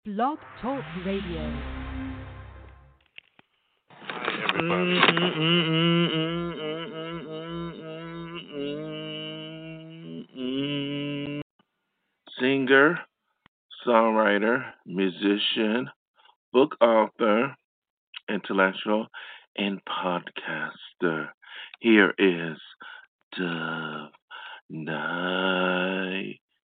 Blog Talk Radio. Hi, everybody. Singer, songwriter, musician, book author, intellectual, and podcaster. Here is Dove Night.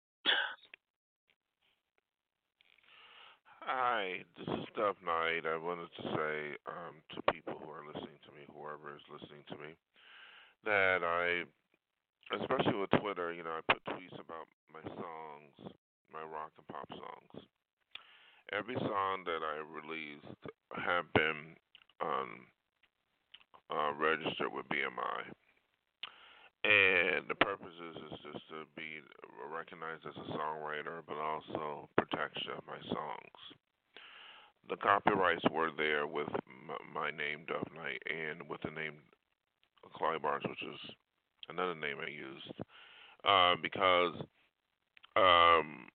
Hi, this is Dove Night. I wanted to say to people who are listening to me, whoever is listening to me, that especially with Twitter, I put tweets about my songs, my rock and pop songs. Every song that I released have been registered with BMI, and the purpose is just to be recognized as a songwriter, but also protection of my songs. The copyrights were there with my name, Dove Knight, and with the name Clyde Barnes, which is another name I used, because um,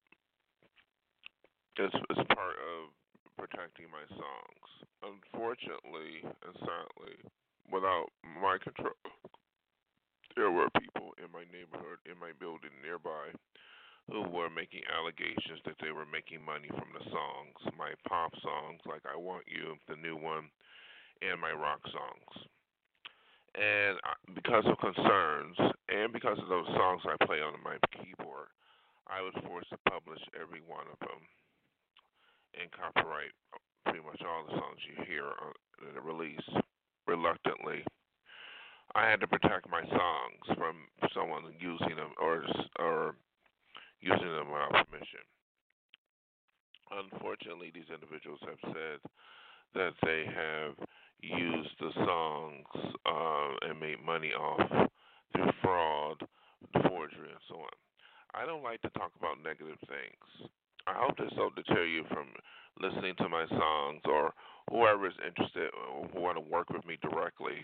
it's part of protecting my songs. Unfortunately and sadly, without my control, there were people in my neighborhood, in my building nearby, who were making allegations that they were making money from the songs, my pop songs like I Want You, the new one, and my rock songs. And because of concerns and because of those songs I play on my keyboard, I was forced to publish every one of them and copyright pretty much all the songs you hear in the release. Reluctantly, I had to protect my songs from someone using them or using them without permission. Unfortunately, these individuals have said that they have used the songs and made money off through fraud, forgery, and so on. I don't like to talk about negative things. I hope this don't deter you from listening to my songs or whoever is interested or who want to work with me directly.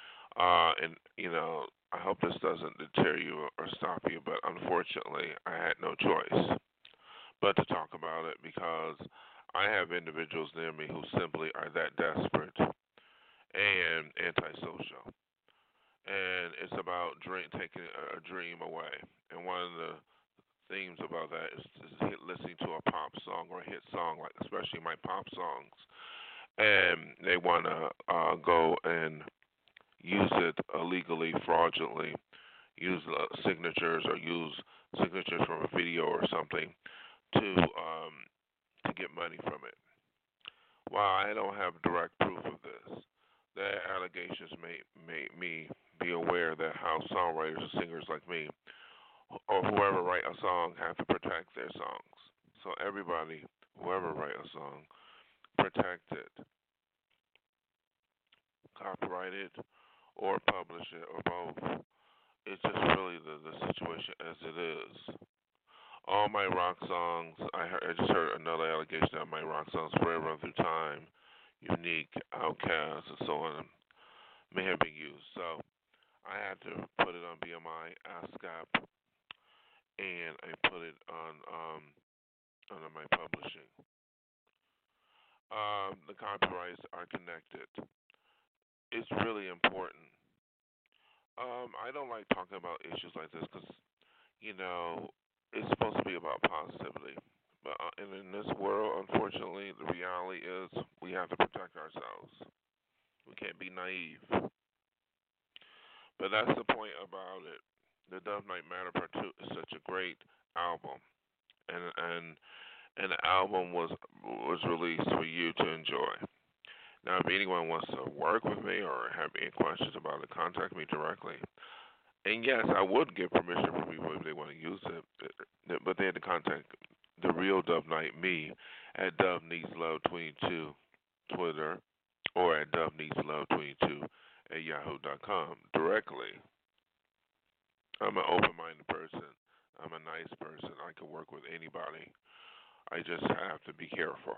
And I hope this doesn't deter you or stop you, but unfortunately, I had no choice but to talk about it because I have individuals near me who simply are that desperate and antisocial. And it's about taking a dream away. And one of the themes about that is listening to a pop song or a hit song, like especially my pop songs, and they want to go and use it illegally, fraudulently, use signatures or use signatures from a video or something to get money from it. While I don't have direct proof of this, their allegations made me be aware that how songwriters and singers like me or whoever write a song have to protect their songs. So everybody, whoever write a song, protect it, copyright it, or publish it, or both. It's just really the situation as it is. All my rock songs, I just heard another allegation that my rock songs, Forever Run Through Time, Unique, Outcast, and so on, may have been used. So I had to put it on BMI, ASCAP, and I put it on my publishing. The copyrights are connected. It's really important. I don't like talking about issues like this because, you know, it's supposed to be about positivity. But in this world, unfortunately, the reality is we have to protect ourselves. We can't be naive. But that's the point about it. The Dove Night Matter Part 2 is such a great album. And the album was released for you to enjoy. Now, if anyone wants to work with me or have any questions about it, contact me directly. And yes, I would give permission for people if they want to use it, but they had to contact the real Dove Night, me, at Dove Needs Love 22 Twitter or at Dove Needs Love 22 at yahoo.com directly. I'm an open-minded person. I'm a nice person. I can work with anybody. I just have to be careful.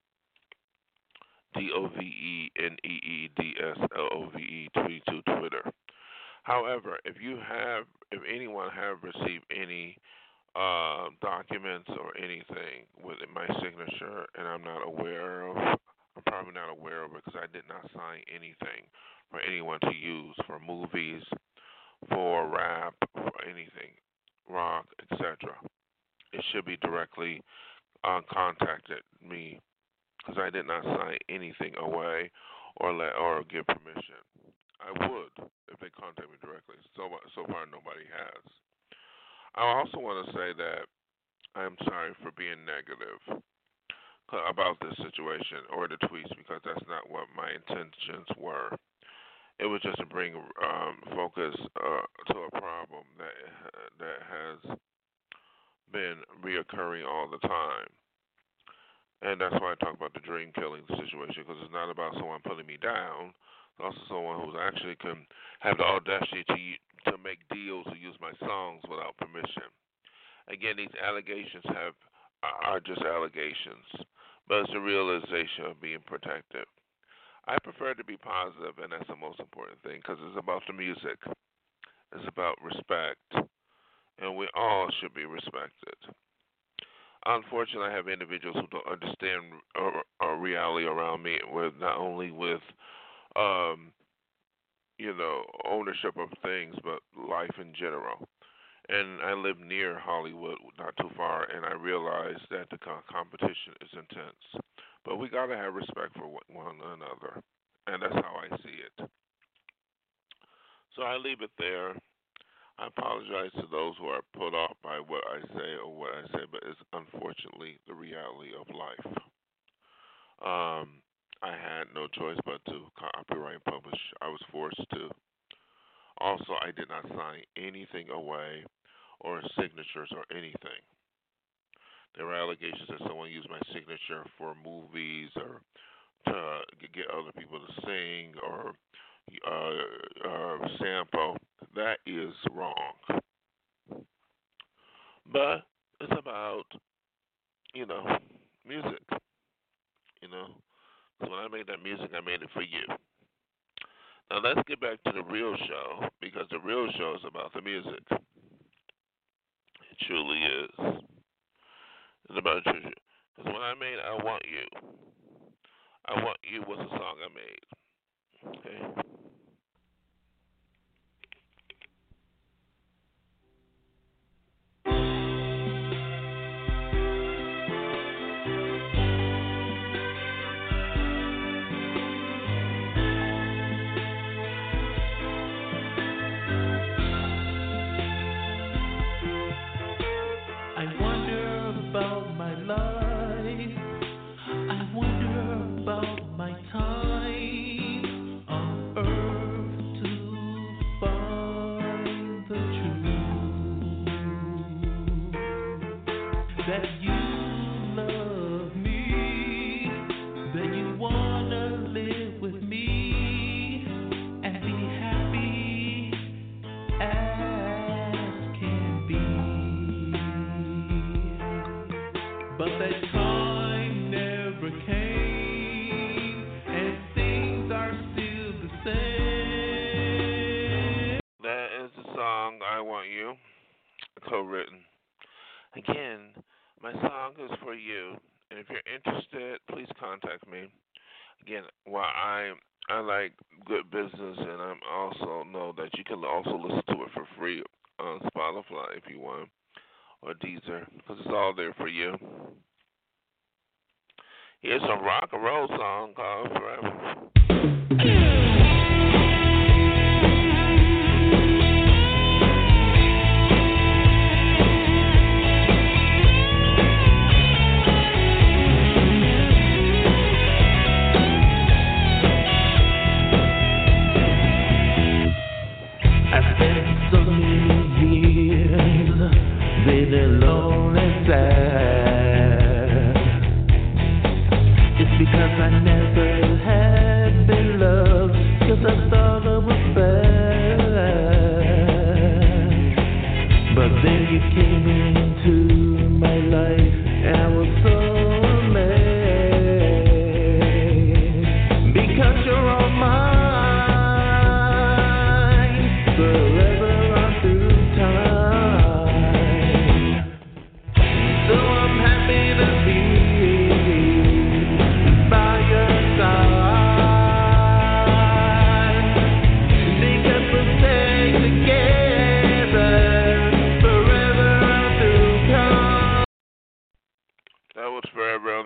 DOVENEEDSLOVE 22 Twitter. However, if anyone have received any documents or anything with my signature, and I'm not aware of. I'm probably not aware of it because I did not sign anything for anyone to use for movies, for rap, for anything, rock, etc. It should be directly contacted me because I did not sign anything away or give permission. I would if they contact me directly. So far, nobody has. I also want to say that I'm sorry for being negative about this situation or the tweets because that's not what my intentions were. It was just to bring focus to a problem that has been reoccurring all the time. And that's why I talk about the dream killing situation, because it's not about someone putting me down. It's also someone who actually can have the audacity to make deals to use my songs without permission. Again, these allegations are just allegations, but it's the realization of being protected. I prefer to be positive, and that's the most important thing, because it's about the music. It's about respect, and we all should be respected. Unfortunately, I have individuals who don't understand reality around me, with not only with ownership of things, but life in general. And I live near Hollywood, not too far, and I realize that the competition is intense. But we gotta have respect for one another, and that's how I see it. So I leave it there. I apologize to those who are put off by what I say or what I say, but it's unfortunately the reality of life. I had no choice but to copyright and publish. I was forced to. Also, I did not sign anything away or signatures or anything. There were allegations that someone used my signature for movies or to get other people to sing or sample. That is wrong. But it's about, music. So when I made that music, I made it for you. Now let's get back to the real show, because the real show is about the music. It truly is. It's about the truth. Because when I made I Want You was a song I made. Okay? Co-written. Again, my song is for you, and if you're interested, please contact me. Again, while I like good business, and I also know that you can also listen to it for free on Spotify if you want, or Deezer, because it's all there for you. Here's a rock and roll song called Forever. Because I never had been loved, 'cause I thought it was bad. But then you came into my life, and I was so amazed. Because you're all mine, forever on through time.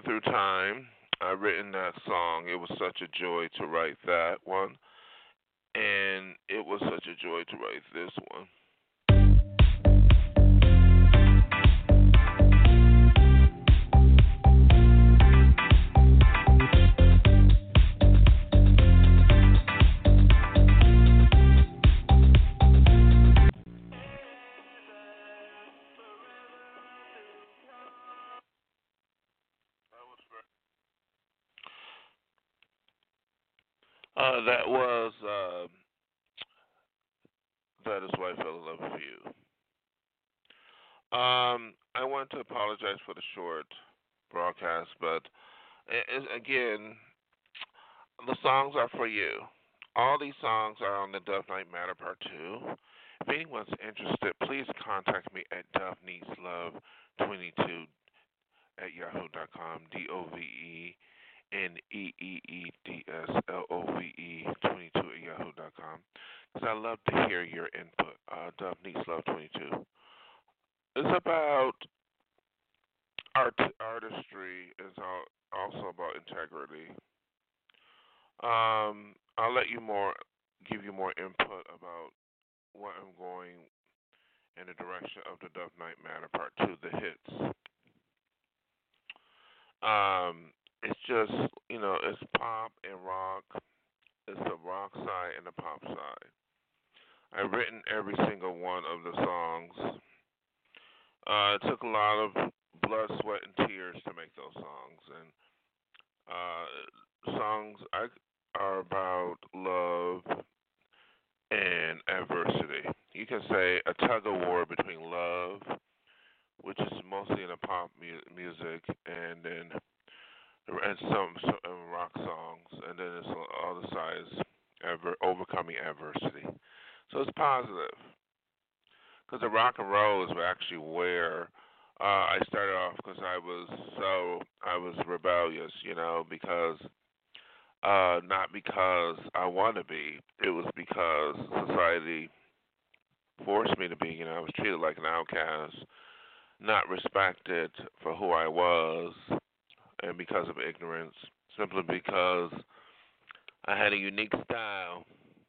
Gone Through Time. I've written that song. It was such a joy to write that one, and it was such a joy to write this one. That was That Is Why I Fell in Love with You. I want to apologize for the short broadcast, but again, the songs are for you. All these songs are on the Dove Night Matter Part 2. If anyone's interested, please contact me at doveneedslove22 at yahoo.com, DOVENEEDSLOVE22 at yahoo.com, because I love to hear your input. Dove Needs Love 22. It's about artistry. It's also about integrity. I'll give you more input about what I'm going in the direction of the Dove Night Matter Part 2, the hits. It's just, it's pop and rock. It's the rock side and the pop side. I've written every single one of the songs. It took a lot of blood, sweat, and tears to make those songs. And songs are about love and adversity. You can say a tug of war between love, which is mostly in the pop music, and some rock songs, and then it's on the other sides, overcoming adversity. So it's positive, because the rock and roll is actually where I started off, because I was rebellious, because not because I want to be, it was because society forced me to be. I was treated like an outcast, not respected for who I was, and because of ignorance, simply because I had a unique style.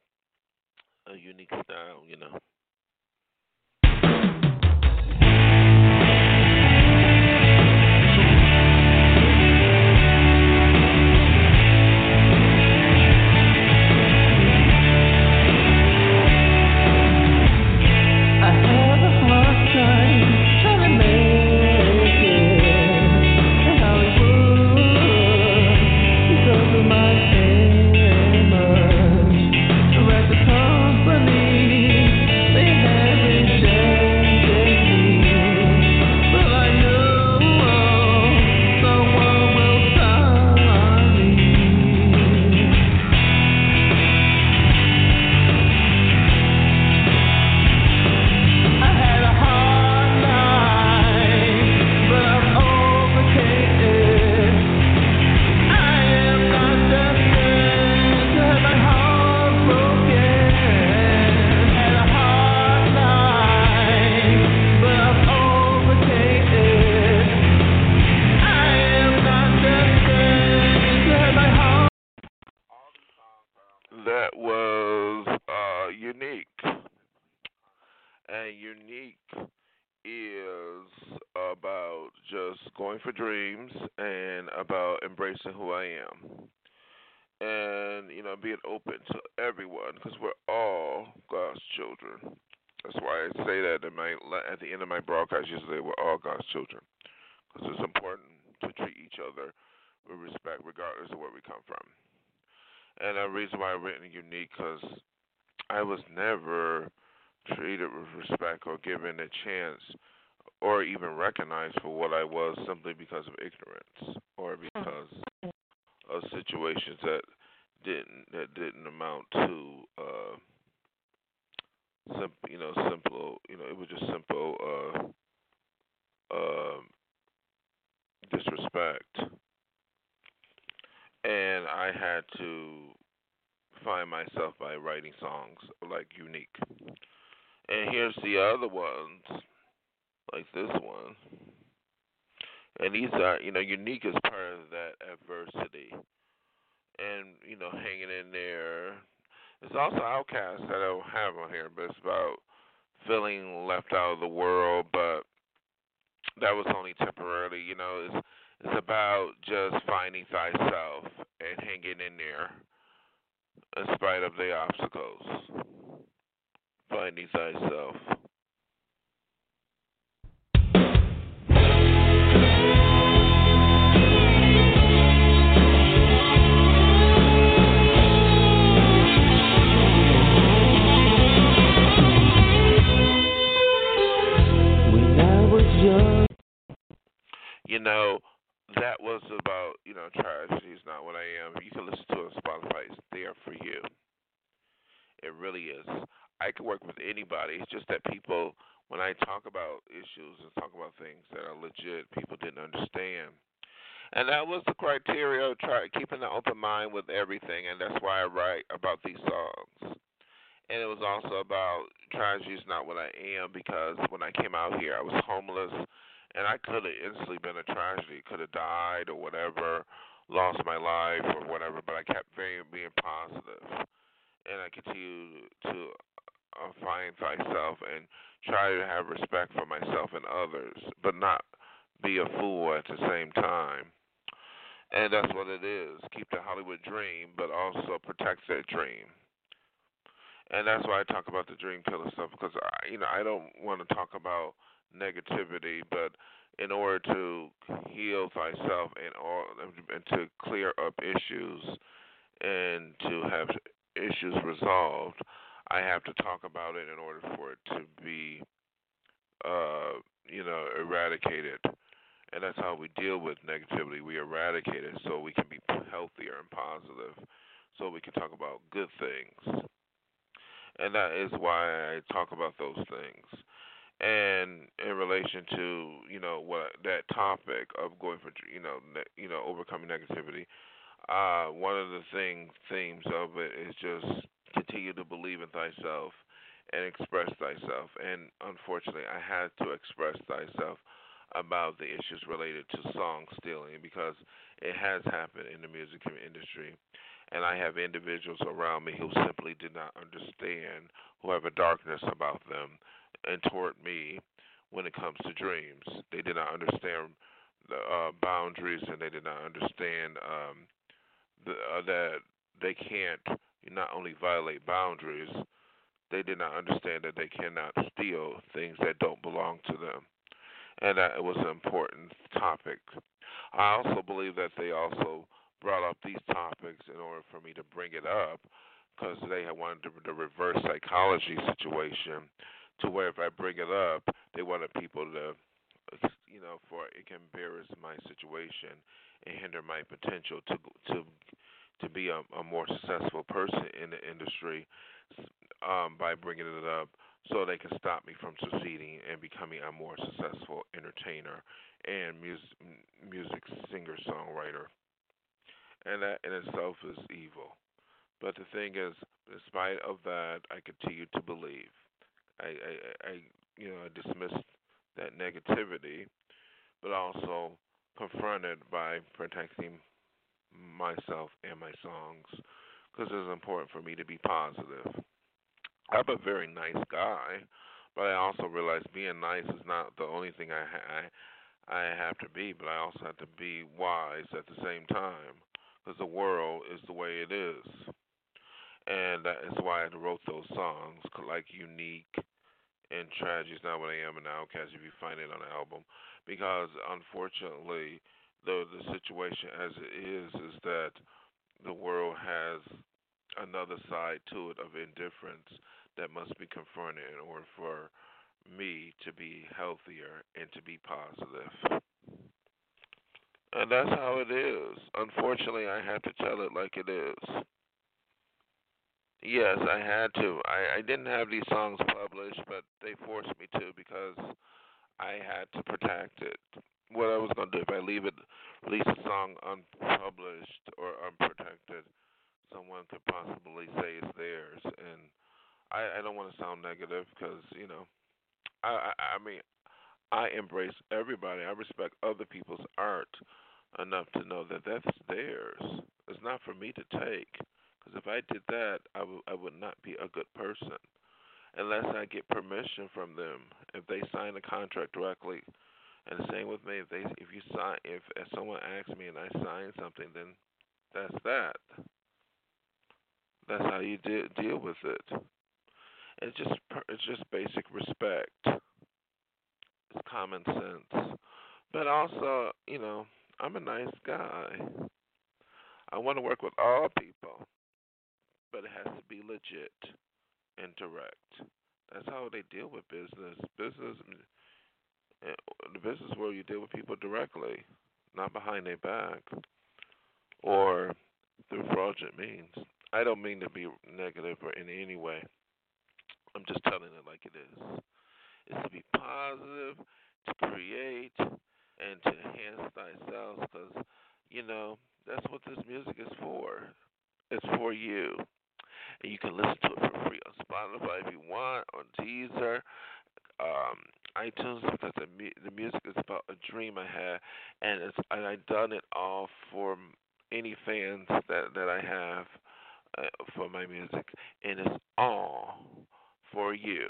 That was Unique. And Unique is about just going for dreams and about embracing who I am. And, being open to everyone, because we're all God's children. That's why I say that at the end of my broadcast usually, we're all God's children. Because it's important to treat each other with respect regardless of where we come from. And the reason why I've written Unique, because I was never treated with respect or given a chance or even recognized for what I was, simply because of ignorance or because of situations that didn't amount to simple. It was just simple disrespect. And I had to find myself by writing songs like Unique. And here's the other ones, like this one. And these are, unique as part of that adversity. And, hanging in there. There's also outcasts that I don't have on here, but it's about feeling left out of the world, but that was only temporarily. It's about just finding thyself and hanging in there in spite of the obstacles. Finding thyself. When I was young. That was about, tragedy is not what I am. You can listen to it on Spotify. It's there for you. It really is. I can work with anybody. It's just that people, when I talk about issues and talk about things that are legit, people didn't understand. And that was the criteria of keeping an open mind with everything, and that's why I write about these songs. And it was also about tragedy is not what I am, because when I came out here, I was homeless, and I could have instantly been a tragedy, could have died or whatever, lost my life or whatever, but I kept being positive, and I continue to find thyself and try to have respect for myself and others, but not be a fool at the same time. And that's what it is. Keep the Hollywood dream, but also protect that dream. And that's why I talk about the dream killer stuff, because I don't want to talk about negativity, but in order to heal thyself and to clear up issues and to have issues resolved, I have to talk about it in order for it to be eradicated. And that's how we deal with negativity. We eradicate it so we can be healthier and positive, so we can talk about good things. And that is why I talk about those things. And in relation to what that topic of going for overcoming negativity, one of the themes of it is just continue to believe in thyself and express thyself. And unfortunately, I had to express thyself about the issues related to song stealing, because it has happened in the music industry. And I have individuals around me who simply did not understand, who have a darkness about them and toward me when it comes to dreams. They did not understand the boundaries, and they did not understand that they can't not only violate boundaries, they did not understand that they cannot steal things that don't belong to them. And that was an important topic. I also believe that they also brought up these topics in order for me to bring it up, because they had wanted the reverse psychology situation, to where if I bring it up, they wanted people to, for it can embarrass my situation and hinder my potential to be a more successful person in the industry, by bringing it up, so they can stop me from succeeding and becoming a more successful entertainer and music singer songwriter. And that in itself is evil. But the thing is, in spite of that, I continue to believe. I dismissed that negativity, but also confronted by protecting myself and my songs, because it's important for me to be positive. I'm a very nice guy, but I also realize being nice is not the only thing I have to be, but I also have to be wise at the same time, because the world is the way it is. And that is why I wrote those songs, like Unique and Tragedy is Not What I Am and Outcast, if you find it on the album. Because unfortunately, the situation as it is that the world has another side to it of indifference that must be confronted in order for me to be healthier and to be positive. And that's how it is. Unfortunately, I have to tell it like it is. Yes, I had to. I didn't have these songs published, but they forced me to, because I had to protect it. What I was going to do, if I release a song unpublished or unprotected, someone could possibly say it's theirs. And I don't want to sound negative, because, I mean, I embrace everybody. I respect other people's art enough to know that that's theirs. It's not for me to take. Because if I did that, I would not be a good person unless I get permission from them. If they sign a contract directly, and the same with me. If someone asks me and I sign something, then that's that. That's how you deal with it. It's just basic respect. It's common sense. But also, I'm a nice guy. I want to work with all people, but it has to be legit and direct. That's how they deal with business. The business world, you deal with people directly, not behind their back or through fraudulent means. I don't mean to be negative or in any way. I'm just telling it like it is. It's to be positive, to create, and to enhance thyself because, that's what this music is for. It's for you. And you can listen to it for free on Spotify if you want, on Deezer, iTunes, because the music is about a dream I had, and I done it all for any fans that I have for my music, and it's all for you.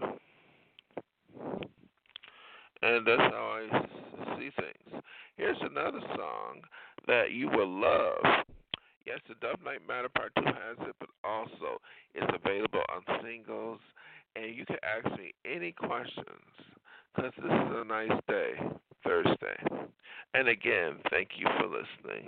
And that's how I see things. Here's another song that you will love. Yes, the Dub Night Matter Part 2 has it, but also it's available on singles, and you can ask me any questions, because this is a nice day, Thursday. And again, thank you for listening.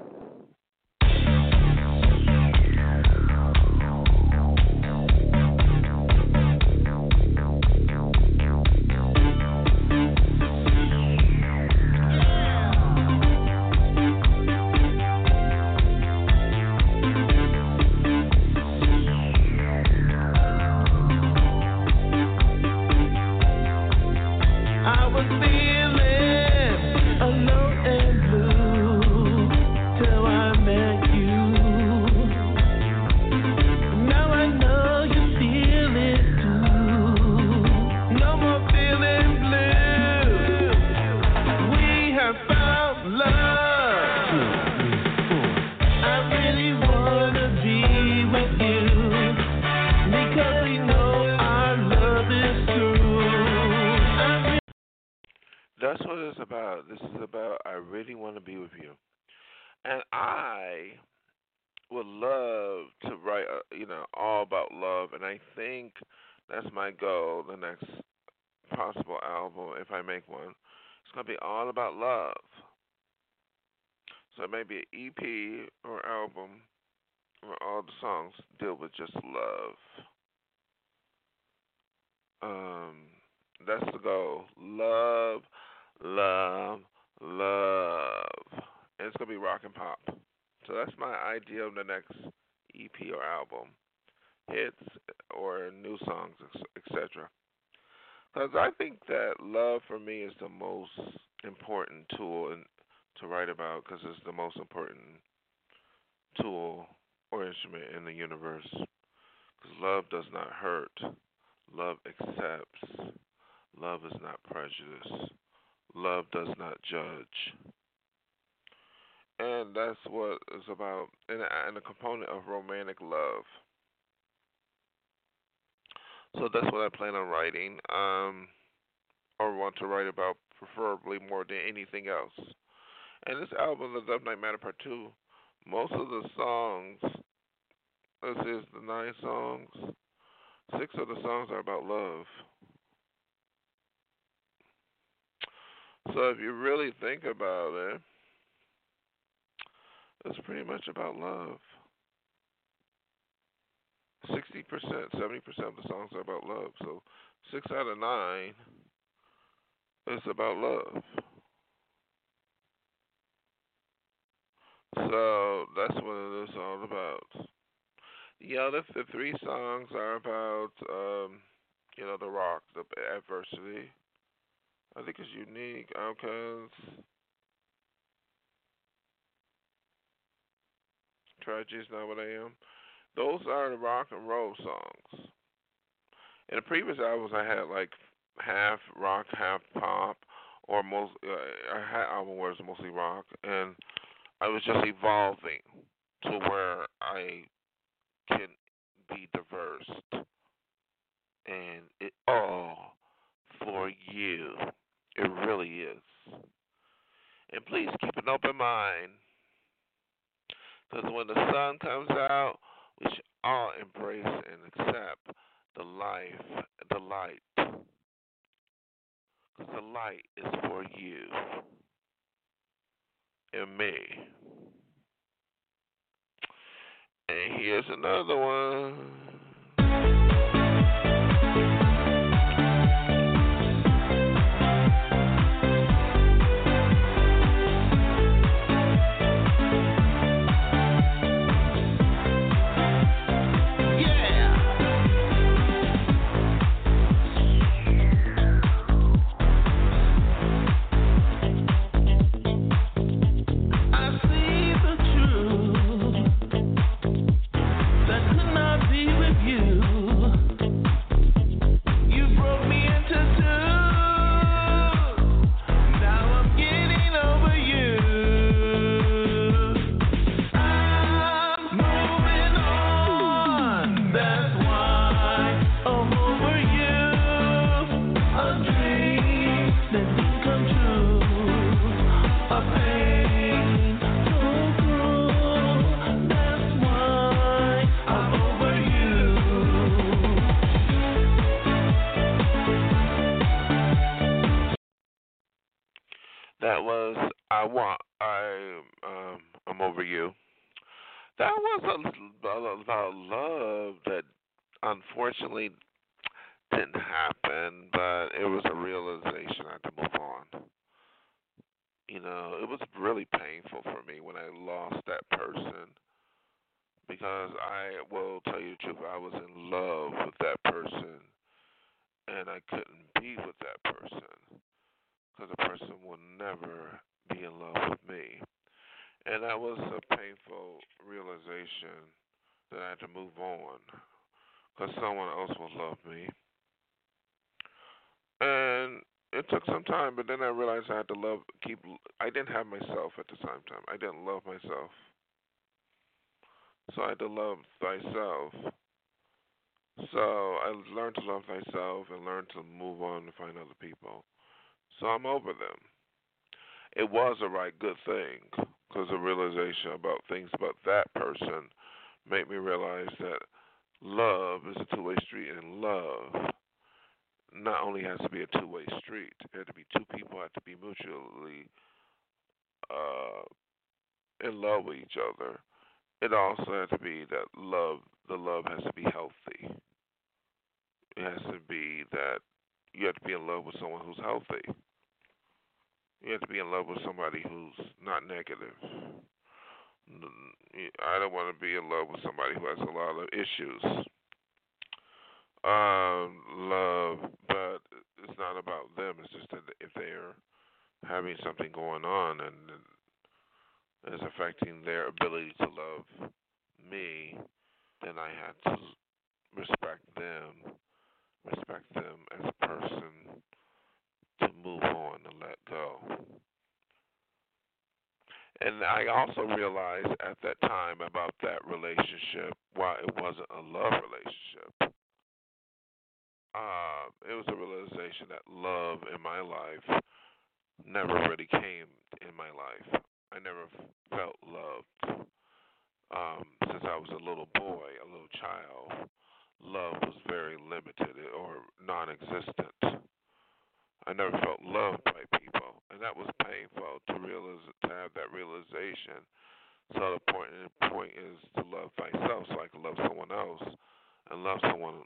That's what it's about. This is about I really want to be with you. And I would love to write, all about love. And I think that's my goal, the next possible album, if I make one. It's going to be all about love. So it may be an EP or album where all the songs deal with just love. That's the goal. Love, love, love. And it's going to be rock and pop. So that's my idea of the next EP or album. Hits or new songs, etc. Because I think that love for me is the most important tool to write about, because it's the most important tool or instrument in the universe. Because love does not hurt. Love accepts. Love is not prejudice. Love does not judge. And that's what it's about, and a component of romantic love. So that's what I plan on writing, or want to write about, preferably more than anything else. And this album, The Dub Night Matter Part 2, most of the songs, this is the 9 songs, 6 of the songs are about love. So if you really think about it, it's pretty much about love. 60%, 70% of the songs are about love. So 6 out of 9 is about love. So that's what it is all about. The other 3 songs are about, the rock, the adversity. I think it's unique. Outcasts. Tragedy is not what I am. Those are the rock and roll songs. In the previous albums, I had like half rock, half pop, or most. I had album where it's mostly rock, and I was just evolving to where I can be diverse, and it all for you. It really is. And please keep an open mind, because when the sun comes out, we should all embrace and accept the life, the light. Because the light is for you and me. And here's another one. That was I'm over you. That was about love that unfortunately didn't happen, but it was a realization I had to move on. You know, it was really painful for me when I lost that person because I will tell you the truth, I was in love with that person and I couldn't be with that person because the person will never be in love with me. And that was a painful realization that I had to move on because someone else will love me. And it took some time, but then I realized I had to I didn't have myself at the same time. I didn't love myself. So I had to love thyself. So I learned to love thyself and learned to move on and find other people. So I'm over them. It was a right good thing because the realization about things about that person made me realize that love is a two-way street, and love not only has to be a two-way street. It had to be two people have to be mutually uh, in love with each other. It also has to be that the love has to be healthy. It has to be that you have to be in love with someone who's healthy. You have to be in love with somebody who's not negative. I don't want to be in love with somebody who has a lot of issues. Love, but it's not about them. It's just that if they're having something going on and it's affecting their ability to love me, then I have to respect them as a person, to move on and let go. And I also realized at that time about that relationship, why it wasn't a love relationship. It was a realization that love in my life never really came in my life. I never felt loved. Since I was a little boy, a little child, love was very limited or non-existent. I never felt loved by people, and that was painful to have that realization. So the point is to love thyself, so I can love someone else, and love someone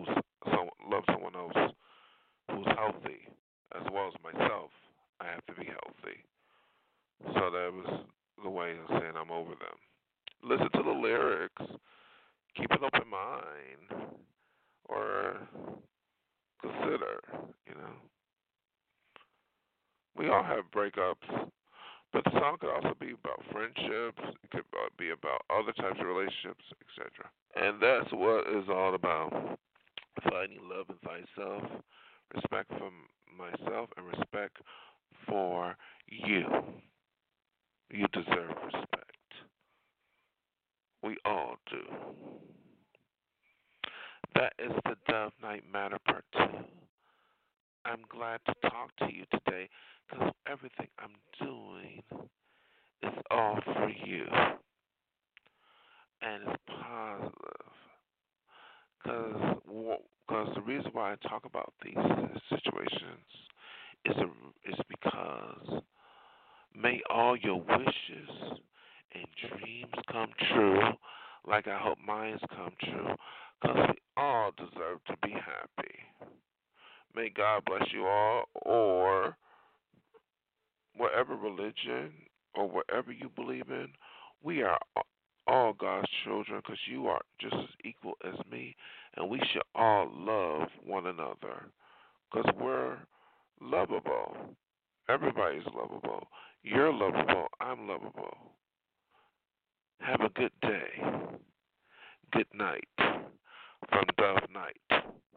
else who's healthy, as well as myself. I have to be healthy. So that was the way of saying I'm over them. Listen to the lyrics. Keep an open mind, or consider. You know, we all have breakups. But the song could also be about friendships. It could be about other types of relationships, etc. And that's what it's all about. Finding love in thyself, respect for myself, and respect for you. You deserve respect. We all do. That is the Dove Night Matter Part 2. I'm glad to talk to you today because everything I'm doing is all for you. And it's positive. Because the reason why I talk about these situations is because may all your wishes and dreams come true, like I hope mine come true, because we all deserve to be happy. May God bless you all, or whatever religion or whatever you believe in. We are all God's children because you are just as equal as me, and we should all love one another because we're lovable. Everybody's lovable. You're lovable. I'm lovable. Have a good day. Good night from Dove Night.